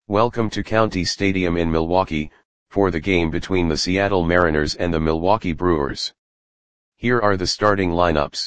Welcome to County Stadium in Milwaukee, for the game between the Seattle Mariners and the Milwaukee Brewers. Here are the starting lineups.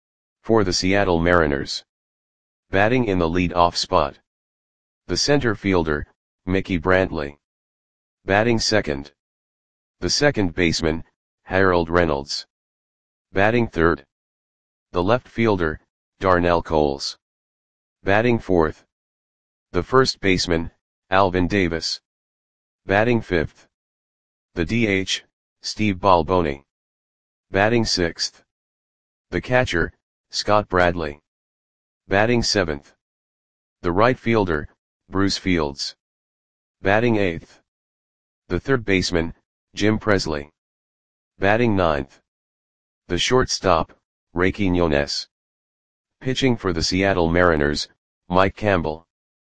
For the Seattle Mariners. Batting in the lead-off spot. The center fielder, Mickey Brantley. Batting second. The second baseman, Harold Reynolds. Batting third. The left fielder, Darnell Coles. Batting fourth. The first baseman, Alvin Davis. Batting fifth. The DH, Steve Balboni. Batting sixth. The catcher, Scott Bradley. Batting seventh. The right fielder, Bruce Fields. Batting eighth. The third baseman, Jim Presley. Batting ninth. The shortstop, Ray Quiñones. Pitching for the Seattle Mariners, Mike Campbell.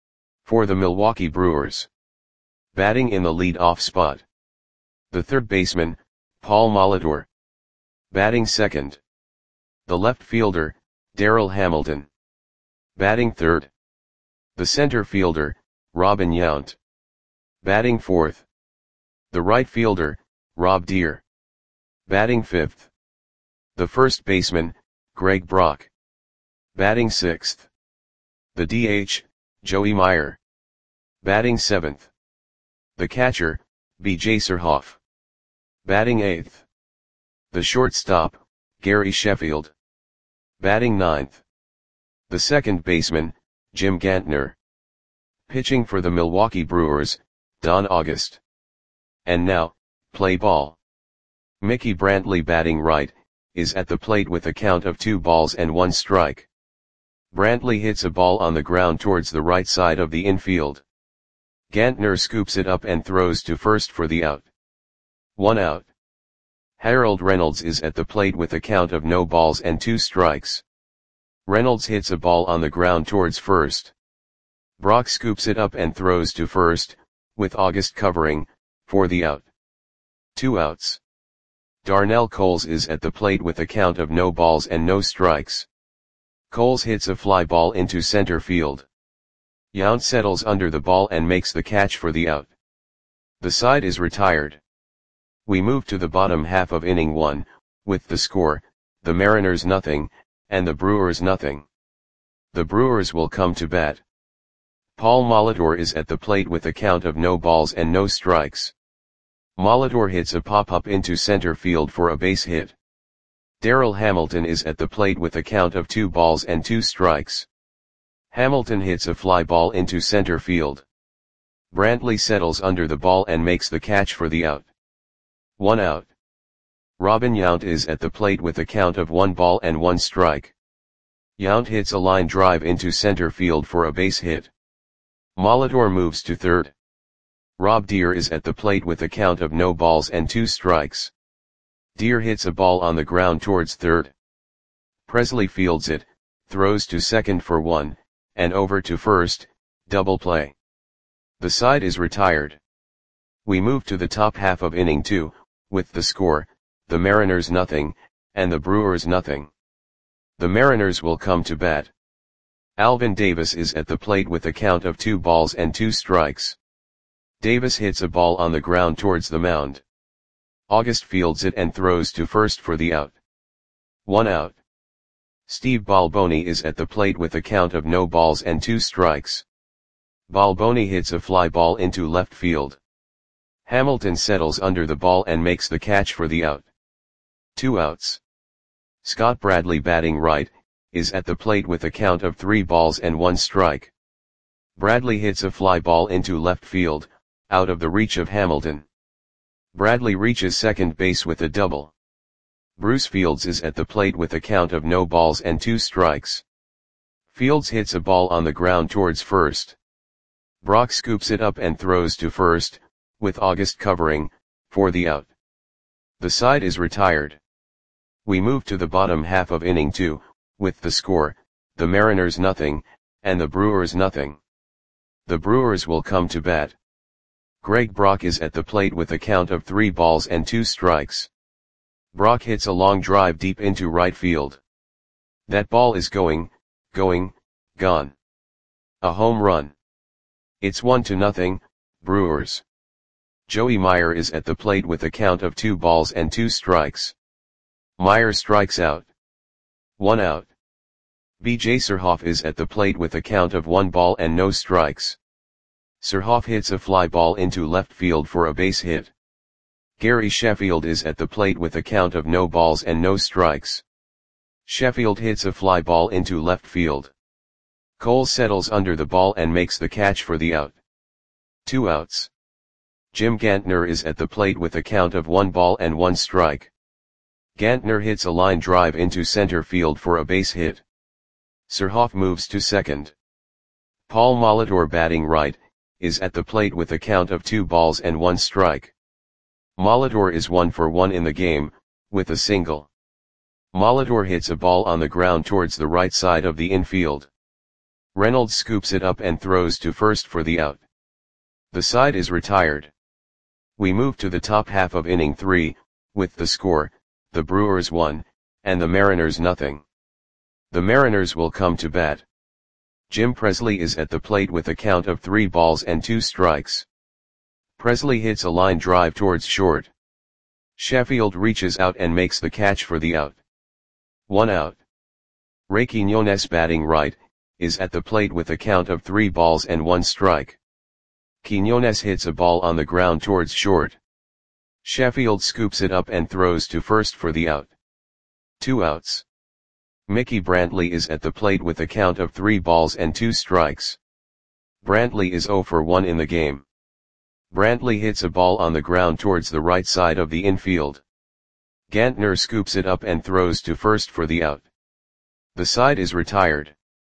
For the Milwaukee Brewers. Batting in the lead-off spot. The third baseman, Paul Molitor. Batting second. The left fielder, Darryl Hamilton. Batting third. The center fielder, Robin Yount. Batting fourth. The right fielder, Rob Deere. Batting fifth. The first baseman, Greg Brock. Batting sixth. The DH, Joey Meyer. Batting seventh. The catcher, B.J. Surhoff. Batting eighth. The shortstop, Gary Sheffield. Batting ninth. The second baseman, Jim Gantner. Pitching for the Milwaukee Brewers, Don August. And now, play ball. Mickey Brantley batting right, is at the plate with a count of 2-1 strike. Brantley hits a ball on the ground towards the right side of the infield. Gantner scoops it up and throws to first for the out. 1 out. Harold Reynolds is at the plate with a count of 0-2 strikes. Reynolds hits a ball on the ground towards first. Brock scoops it up and throws to first, with August covering, for the out. 2 outs. Darnell Coles is at the plate with a count of 0 strikes. Coles hits a fly ball into center field. Yount settles under the ball and makes the catch for the out. The side is retired. We move to the bottom half of inning 1, with the score, the Mariners 0, and the Brewers 0. The Brewers will come to bat. Paul Molitor is at the plate with a count of 0 strikes. Molitor hits a pop-up into center field for a base hit. Darryl Hamilton is at the plate with a count of 2 strikes. Hamilton hits a fly ball into center field. Brantley settles under the ball and makes the catch for the out. 1 out. Robin Yount is at the plate with a count of 1 strike. Yount hits a line drive into center field for a base hit. Molitor moves to third. Rob Deere is at the plate with a count of 0 strikes. Deere hits a ball on the ground towards third. Presley fields it, throws to second for 1, and over to first, double play. The side is retired. We move to the top half of inning 2, with the score, the Mariners 0, and the Brewers 0. The Mariners will come to bat. Alvin Davis is at the plate with a count of 2 strikes. Davis hits a ball on the ground towards the mound. August fields it and throws to first for the out. 1 out. Steve Balboni is at the plate with a count of 0 strikes. Balboni hits a fly ball into left field. Hamilton settles under the ball and makes the catch for the out. 2 outs. Scott Bradley batting right, is at the plate with a count of 3-1 strike. Bradley hits a fly ball into left field, out of the reach of Hamilton. Bradley reaches second base with a double. Bruce Fields is at the plate with a count of 0-2 strikes. Fields hits a ball on the ground towards first. Brock scoops it up and throws to first, with August covering, for the out. The side is retired. We move to the bottom half of inning 2, with the score, the Mariners 0, and the Brewers 0. The Brewers will come to bat. Greg Brock is at the plate with a count of 3-2 strikes. Brock hits a long drive deep into right field. That ball is gone. A home run. It's 1-0, Brewers. Joey Meyer is at the plate with a count of 2 balls and 2 strikes. Meyer strikes out. 1 out. B.J. Surhoff is at the plate with a count of 1 ball and no strikes. Surhoff hits a fly ball into left field for a base hit. Gary Sheffield is at the plate with a count of no balls and no strikes. Sheffield hits a fly ball into left field. Cole settles under the ball and makes the catch for the out. 2 outs. Jim Gantner is at the plate with a count of 1 ball and 1 strike. Gantner hits a line drive into center field for a base hit. Surhoff moves to second. Paul Molitor, batting right, is at the plate with a count of 2 balls and 1 strike. Molitor is 1 for 1 in the game, with a single. Molitor hits a ball on the ground towards the right side of the infield. Reynolds scoops it up and throws to first for the out. The side is retired. We move to the top half of inning 3, with the score, the Brewers 1, and the Mariners 0. The Mariners will come to bat. Jim Presley is at the plate with a count of 3 balls and 2 strikes. Presley hits a line drive towards short. Sheffield reaches out and makes the catch for the out. 1 out. Ray Quiñones, batting right, is at the plate with a count of 3 balls and 1 strike. Quiñones hits a ball on the ground towards short. Sheffield scoops it up and throws to first for the out. 2 outs. Mickey Brantley is at the plate with a count of 3 balls and 2 strikes. Brantley is 0 for 1 in the game. Brantley hits a ball on the ground towards the right side of the infield. Gantner scoops it up and throws to first for the out. The side is retired.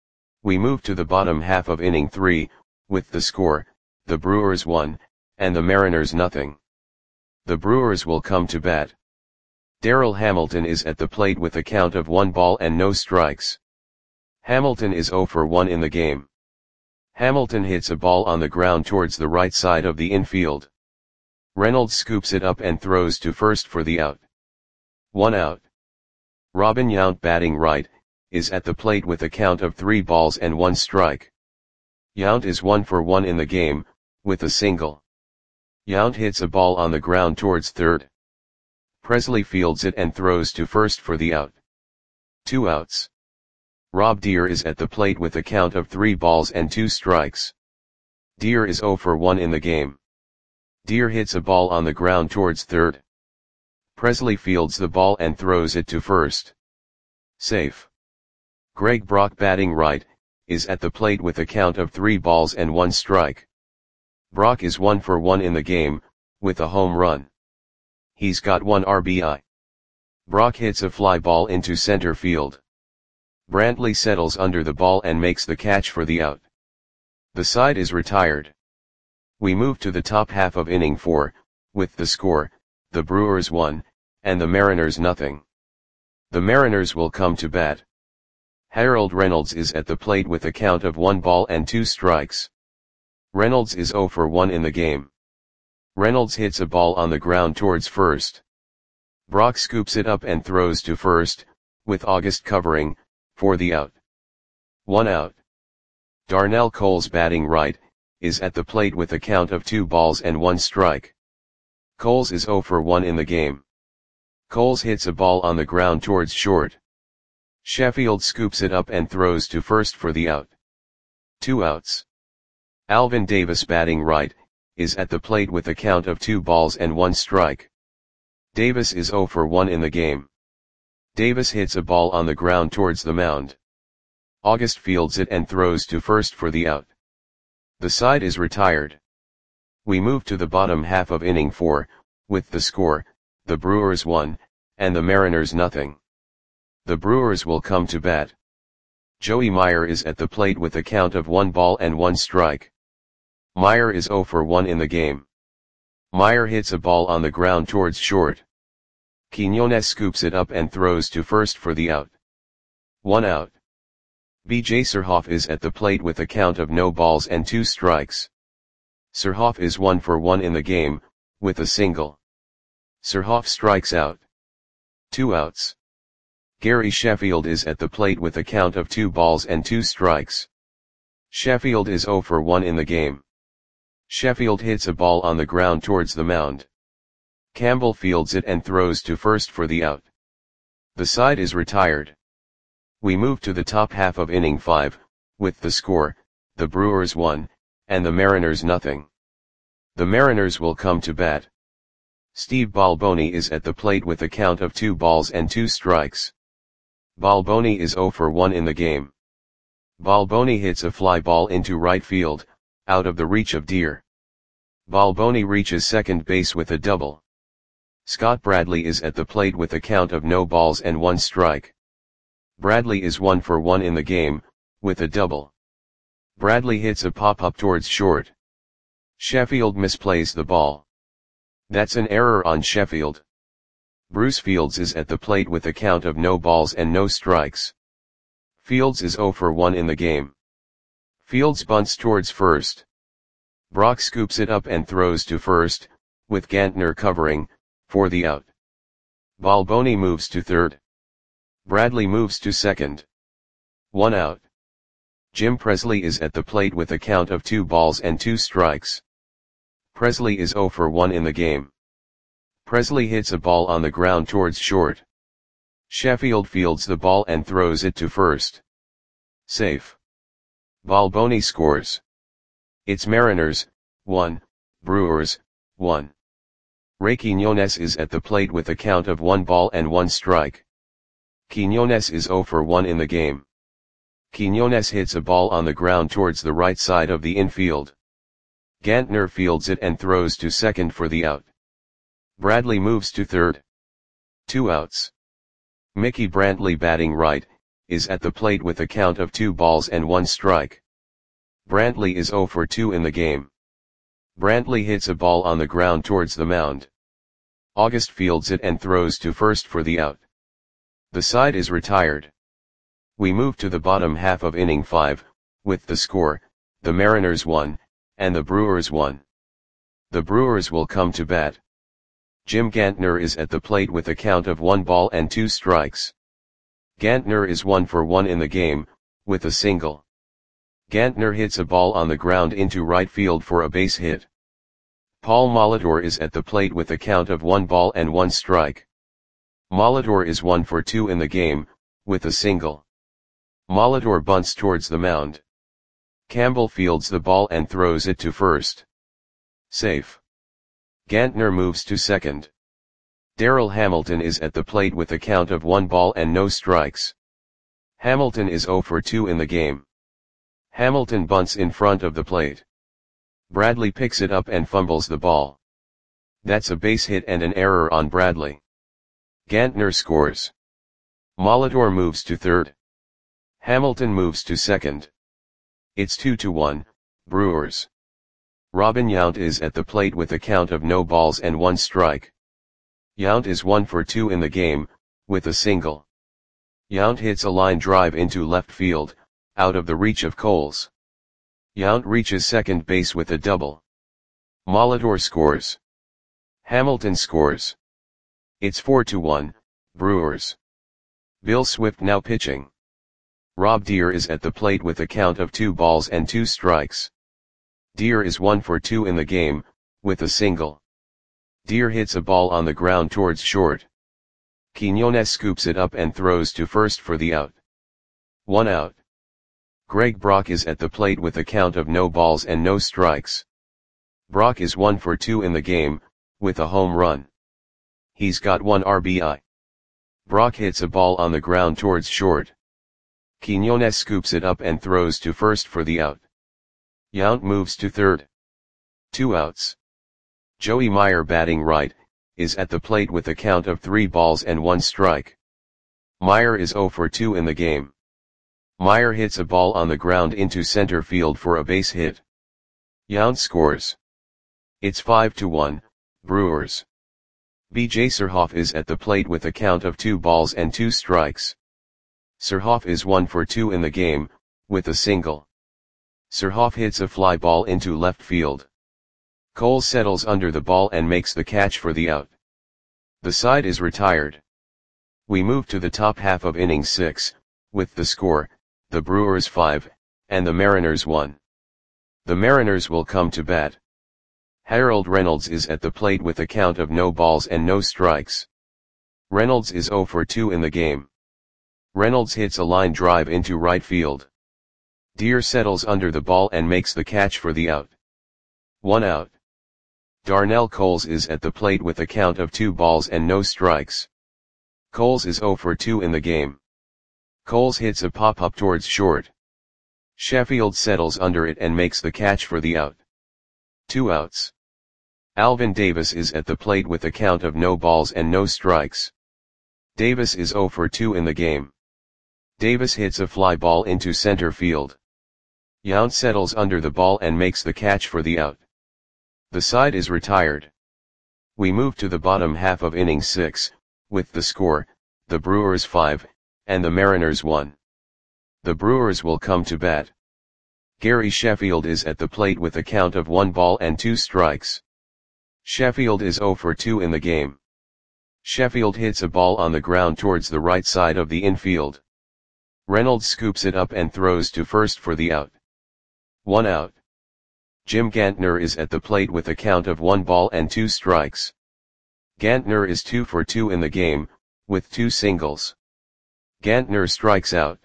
We move to the bottom half of inning 3, with the score, the Brewers 1, and the Mariners 0. The Brewers will come to bat. Darrell Hamilton is at the plate with a count of 1 ball and no strikes. Hamilton is 0 for 1 in the game. Hamilton hits a ball on the ground towards the right side of the infield. Reynolds scoops it up and throws to first for the out. 1 out. Robin Yount, batting right, is at the plate with a count of 3 balls and 1 strike. Yount is 1 for 1 in the game, with a single. Yount hits a ball on the ground towards third. Presley fields it and throws to first for the out. 2 outs. Rob Deer is at the plate with a count of 3 balls and 2 strikes. Deer is 0 for 1 in the game. Deer hits a ball on the ground towards third. Presley fields the ball and throws it to first. Safe. Greg Brock, batting right, is at the plate with a count of 3 balls and 1 strike. Brock is 1 for 1 in the game, with a home run. He's got 1 RBI. Brock hits a fly ball into center field. Brantley settles under the ball and makes the catch for the out. The side is retired. We move to the top half of inning 4, with the score, the Brewers 1, and the Mariners 0. The Mariners will come to bat. Harold Reynolds is at the plate with a count of 1 ball and 2 strikes. Reynolds is 0 for 1 in the game. Reynolds hits a ball on the ground towards first. Brock scoops it up and throws to first, with August covering, for the out. 1 out. Darnell Coles, batting right, is at the plate with a count of 2 balls and 1 strike. Coles is 0 for 1 in the game. Coles hits a ball on the ground towards short. Sheffield scoops it up and throws to first for the out. 2 outs. Alvin Davis, batting right, is at the plate with a count of 2 balls and 1 strike. Davis is 0 for 1 in the game. Davis hits a ball on the ground towards the mound. August fields it and throws to first for the out. The side is retired. We move to the bottom half of inning 4, with the score, the Brewers 1, and the Mariners 0. The Brewers will come to bat. Joey Meyer is at the plate with a count of 1 ball and 1 strike. Meyer is 0 for 1 in the game. Meyer hits a ball on the ground towards short. Quiñones scoops it up and throws to first for the out. 1 out. B.J. Surhoff is at the plate with a count of no balls and 2 strikes. Surhoff is 1 for 1 in the game, with a single. Surhoff strikes out. 2 outs. Gary Sheffield is at the plate with a count of 2 balls and 2 strikes. Sheffield is 0 for 1 in the game. Sheffield hits a ball on the ground towards the mound. Campbell fields it and throws to first for the out. The side is retired. We move to the top half of inning 5, with the score, the Brewers 1, and the Mariners nothing. The Mariners will come to bat. Steve Balboni is at the plate with a count of 2 balls and 2 strikes. Balboni is 0 for 1 in the game. Balboni hits a fly ball into right field, out of the reach of Deer. Balboni reaches second base with a double. Scott Bradley is at the plate with a count of no balls and 1 strike. Bradley is 1 for 1 in the game, with a double. Bradley hits a pop-up towards short. Sheffield misplays the ball. That's an error on Sheffield. Bruce Fields is at the plate with a count of no balls and no strikes. Fields is 0 for 1 in the game. Fields bunts towards first. Brock scoops it up and throws to first, with Gantner covering, for the out. Balboni moves to third. Bradley moves to second. 1 out. Jim Presley is at the plate with a count of 2 balls and 2 strikes. Presley is 0 for 1 in the game. Presley hits a ball on the ground towards short. Sheffield fields the ball and throws it to first. Safe. Balboni scores. It's Mariners, 1, Brewers, 1. Ray Quiñones is at the plate with a count of 1 ball and 1 strike. Quiñones is 0 for 1 in the game. Quiñones hits a ball on the ground towards the right side of the infield. Gantner fields it and throws to second for the out. Bradley moves to third. 2 outs. Mickey Brantley batting right, is at the plate with a count of 2 balls and 1 strike. Brantley is 0 for 2 in the game. Brantley hits a ball on the ground towards the mound. August fields it and throws to first for the out. The side is retired. We move to the bottom half of inning 5, with the score, the Mariners 1, and the Brewers 1. The Brewers will come to bat. Jim Gantner is at the plate with a count of 1 ball and 2 strikes. Gantner is 1 for 1 in the game, with a single. Gantner hits a ball on the ground into right field for a base hit. Paul Molitor is at the plate with a count of 1 ball and 1 strike. Molitor is 1 for 2 in the game, with a single. Molitor bunts towards the mound. Campbell fields the ball and throws it to first. Safe. Gantner moves to second. Darrell Hamilton is at the plate with a count of 1 ball and no strikes. Hamilton is 0 for 2 in the game. Hamilton bunts in front of the plate. Bradley picks it up and fumbles the ball. That's a base hit and an error on Bradley. Gantner scores. Molitor moves to third. Hamilton moves to second. It's 2-1, Brewers. Robin Yount is at the plate with a count of no balls and 1 strike. Yount is 1 for 2 in the game, with a single. Yount hits a line drive into left field, out of the reach of Coles. Yount reaches second base with a double. Molitor scores. Hamilton scores. It's 4-1, Brewers. Bill Swift now pitching. Rob Deer is at the plate with a count of 2 balls and 2 strikes. Deer is 1 for 2 in the game, with a single. Deer hits a ball on the ground towards short. Quiñones scoops it up and throws to first for the out. 1 out. Greg Brock is at the plate with a count of no balls and no strikes. Brock is 1 for 2 in the game, with a home run. He's got 1 RBI. Brock hits a ball on the ground towards short. Quiñones scoops it up and throws to first for the out. Yount moves to third. 2 outs. Joey Meyer batting right, is at the plate with a count of 3 balls and 1 strike. Meyer is 0 for 2 in the game. Meyer hits a ball on the ground into center field for a base hit. Yount scores. It's 5-1, Brewers. B.J. Surhoff is at the plate with a count of 2 balls and 2 strikes. Surhoff is 1 for 2 in the game, with a single. Surhoff hits a fly ball into left field. Cole settles under the ball and makes the catch for the out. The side is retired. We move to the top half of inning 6, with the score, the Brewers 5, and the Mariners 1. The Mariners will come to bat. Harold Reynolds is at the plate with a count of no balls and no strikes. Reynolds is 0 for 2 in the game. Reynolds hits a line drive into right field. Deere settles under the ball and makes the catch for the out. 1 out. Darnell Coles is at the plate with a count of 2 balls and no strikes. Coles is 0 for 2 in the game. Coles hits a pop-up towards short. Sheffield settles under it and makes the catch for the out. 2 outs. Alvin Davis is at the plate with a count of no balls and no strikes. Davis is 0 for 2 in the game. Davis hits a fly ball into center field. Yount settles under the ball and makes the catch for the out. The side is retired. We move to the bottom half of inning 6, with the score, the Brewers 5, and the Mariners 1. The Brewers will come to bat. Gary Sheffield is at the plate with a count of 1 ball and 2 strikes. Sheffield is 0 for 2 in the game. Sheffield hits a ball on the ground towards the right side of the infield. Reynolds scoops it up and throws to first for the out. 1 out. Jim Gantner is at the plate with a count of 1 ball and 2 strikes. Gantner is 2 for 2 in the game, with 2 singles. Gantner strikes out.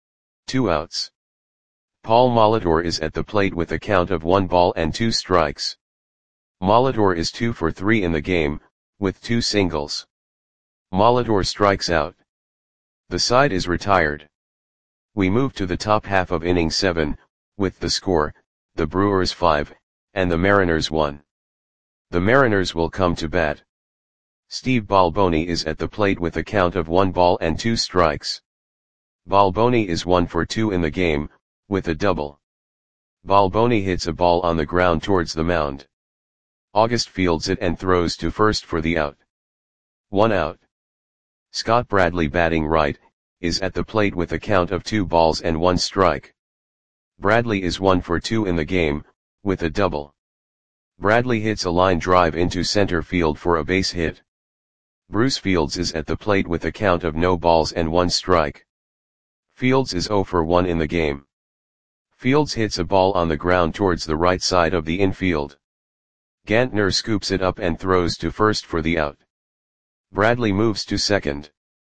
2 outs. Paul Molitor is at the plate with a count of 1 ball and 2 strikes. Molitor is 2 for 3 in the game, with 2 singles. Molitor strikes out. The side is retired. We move to the top half of inning 7, with the score, the Brewers 5, and the Mariners 1. The Mariners will come to bat. Steve Balboni is at the plate with a count of 1 ball and 2 strikes. Balboni is 1 for 2 in the game, with a double. Balboni hits a ball on the ground towards the mound. August fields it and throws to first for the out. 1 out. Scott Bradley, batting right, is at the plate with a count of 2 balls and 1 strike. Bradley is 1 for 2 in the game, with a double. Bradley hits a line drive into center field for a base hit. Bruce Fields is at the plate with a count of no balls and 1 strike. Fields is 0 for 1 in the game. Fields hits a ball on the ground towards the right side of the infield. Gantner scoops it up and throws to first for the out. Bradley moves to second.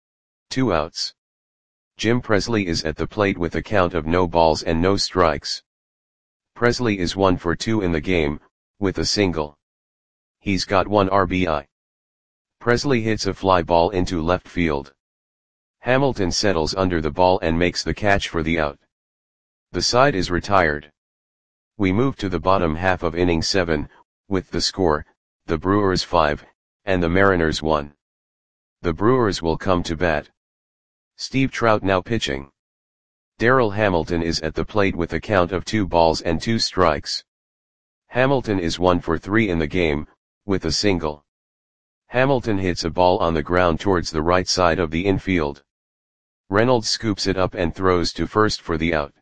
2 outs. Jim Presley is at the plate with a count of no balls and no strikes. Presley is 1 for 2 in the game, with a single. He's got 1 RBI. Presley hits a fly ball into left field. Hamilton settles under the ball and makes the catch for the out. The side is retired. We move to the bottom half of inning 7, with the score, the Brewers 5, and the Mariners 1. The Brewers will come to bat. Steve Trout now pitching. Darryl Hamilton is at the plate with a count of 2 balls and 2 strikes. Hamilton is 1 for 3 in the game, with a single. Hamilton hits a ball on the ground towards the right side of the infield. Reynolds scoops it up and throws to first for the out.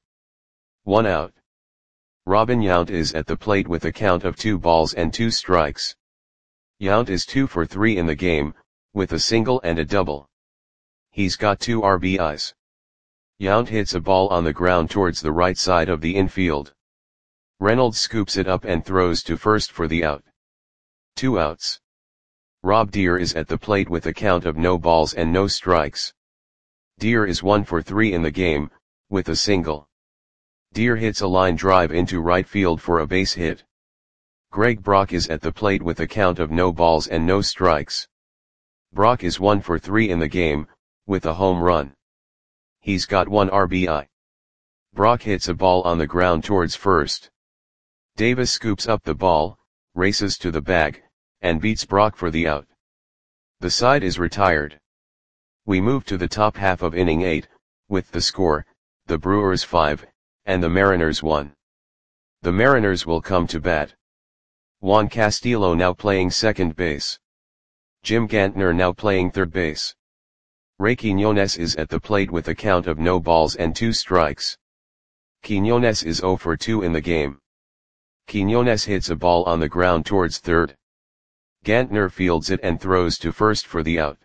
1 out. Robin Yount is at the plate with a count of 2 balls and 2 strikes. Yount is 2 for 3 in the game, with a single and a double. He's got 2 RBIs. Yount hits a ball on the ground towards the right side of the infield. Reynolds scoops it up and throws to first for the out. 2 outs. Rob Deere is at the plate with a count of no balls and no strikes. Deere is 1 for 3 in the game, with a single. Deere hits a line drive into right field for a base hit. Greg Brock is at the plate with a count of no balls and no strikes. Brock is 1 for 3 in the game, with a home run. He's got 1 RBI. Brock hits a ball on the ground towards first. Davis scoops up the ball, races to the bag, and beats Brock for the out. The side is retired. We move to the top half of inning 8, with the score, the Brewers 5, and the Mariners 1. The Mariners will come to bat. Juan Castillo now playing second base. Jim Gantner now playing third base. Ray Quiñones is at the plate with a count of no balls and 2 strikes. Quiñones is 0 for 2 in the game. Quiñones hits a ball on the ground towards third. Gantner fields it and throws to first for the out.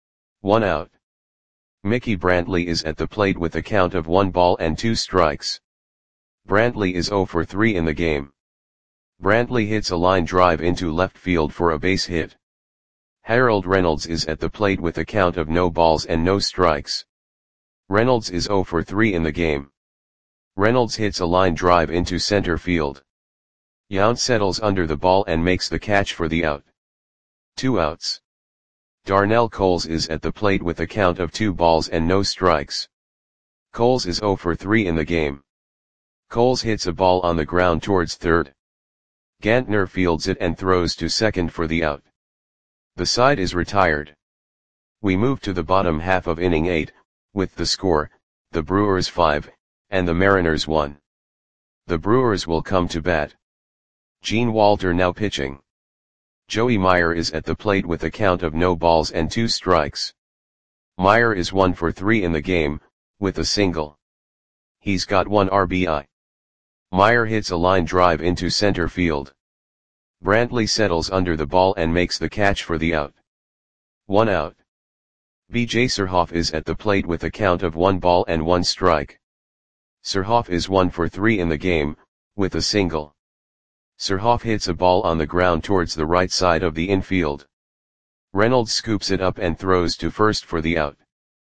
1 out. Mickey Brantley is at the plate with a count of 1 ball and 2 strikes. Brantley is 0 for 3 in the game. Brantley hits a line drive into left field for a base hit. Harold Reynolds is at the plate with a count of no balls and no strikes. Reynolds is 0 for 3 in the game. Reynolds hits a line drive into center field. Yount settles under the ball and makes the catch for the out. 2 outs. Darnell Coles is at the plate with a count of 2 balls and no strikes. Coles is 0 for 3 in the game. Coles hits a ball on the ground towards third. Gantner fields it and throws to second for the out. The side is retired. We move to the bottom half of inning 8, with the score, the Brewers 5, and the Mariners 1. The Brewers will come to bat. Gene Walter now pitching. Joey Meyer is at the plate with a count of no balls and 2 strikes. Meyer is 1 for 3 in the game, with a single. He's got 1 RBI. Meyer hits a line drive into center field. Brantley settles under the ball and makes the catch for the out. 1 out. B.J. Surhoff is at the plate with a count of 1 ball and 1 strike. Surhoff is 1 for 3 in the game, with a single. Surhoff hits a ball on the ground towards the right side of the infield. Reynolds scoops it up and throws to first for the out.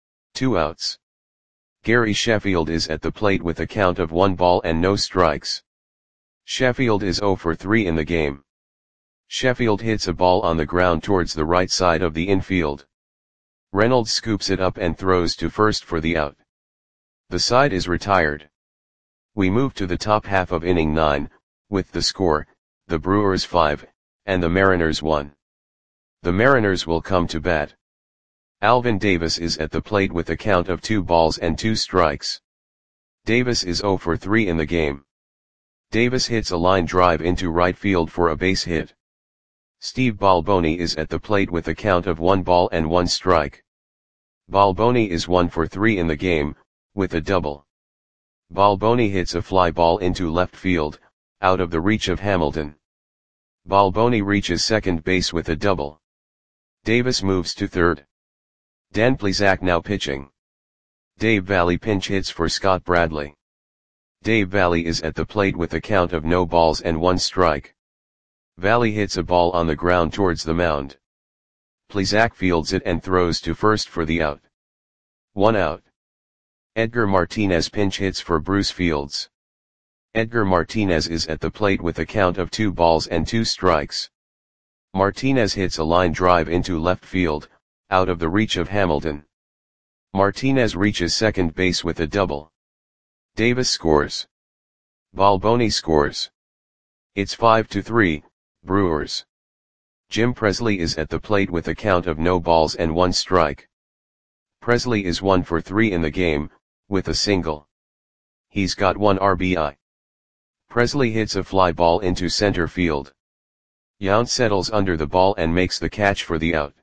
2 outs. Gary Sheffield is at the plate with a count of 1 ball and no strikes. Sheffield is 0 for 3 in the game. Sheffield hits a ball on the ground towards the right side of the infield. Reynolds scoops it up and throws to first for the out. The side is retired. We move to the top half of inning 9, with the score, the Brewers 5, and the Mariners 1. The Mariners will come to bat. Alvin Davis is at the plate with a count of 2 balls and 2 strikes. Davis is 0 for 3 in the game. Davis hits a line drive into right field for a base hit. Steve Balboni is at the plate with a count of 1 ball and 1 strike. Balboni is 1 for 3 in the game, with a double. Balboni hits a fly ball into left field, out of the reach of Hamilton. Balboni reaches second base with a double. Davis moves to third. Dan Plesac now pitching. Dave Valle pinch hits for Scott Bradley. Dave Valle is at the plate with a count of no balls and 1 strike. Valle hits a ball on the ground towards the mound. Plesac fields it and throws to first for the out. 1 out. Edgar Martinez pinch hits for Bruce Fields. Edgar Martinez is at the plate with a count of 2 balls and 2 strikes. Martinez hits a line drive into left field, out of the reach of Hamilton. Martinez reaches second base with a double. Davis scores. Balboni scores. It's 5-3, Brewers. Jim Presley is at the plate with a count of no balls and 1 strike. Presley is 1 for 3 in the game, with a single. He's got 1 RBI. Presley hits a fly ball into center field. Yount settles under the ball and makes the catch for the out.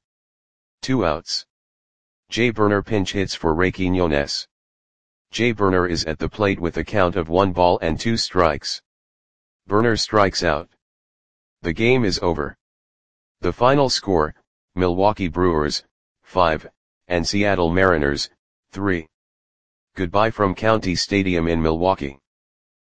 2 outs. Jay Burner pinch hits for Ray Quiñones. Jay Burner is at the plate with a count of 1 ball and 2 strikes. Burner strikes out. The game is over. The final score, Milwaukee Brewers, 5, and Seattle Mariners, 3. Goodbye from County Stadium in Milwaukee.